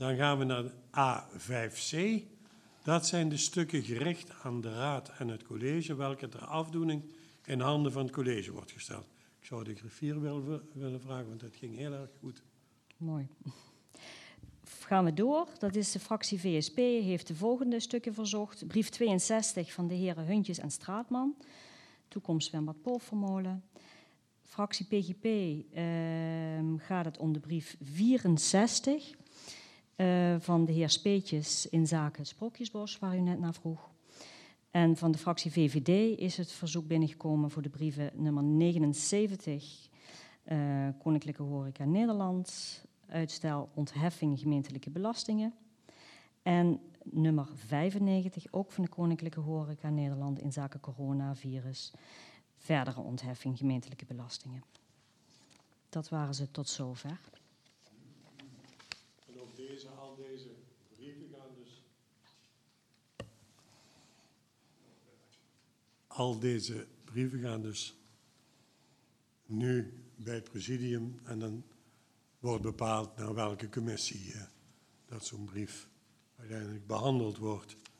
Dan gaan we naar A5C. Dat zijn de stukken gericht aan de Raad en het college, welke ter afdoening in handen van het college wordt gesteld. Ik zou de griffier willen vragen, want dat ging heel erg goed. Mooi. Gaan we door. Dat is de fractie VSP, heeft de volgende stukken verzocht. Brief 62 van de heren Huntjes en Straatman. Toekomst zwembad Polvermolen. Fractie PGP gaat het om de brief 64 van de heer Speetjes in zaken het Sprookjesbos, waar u net naar vroeg. En van de fractie VVD is het verzoek binnengekomen voor de brieven nummer 79, Koninklijke Horeca Nederland, uitstel ontheffing gemeentelijke belastingen. En nummer 95, ook van de Koninklijke Horeca Nederland in zaken coronavirus, verdere ontheffing gemeentelijke belastingen. Dat waren ze tot zover. En ook al deze brieven gaan dus... Al deze brieven gaan dus nu bij het presidium en dan wordt bepaald naar welke commissie dat zo'n brief uiteindelijk behandeld wordt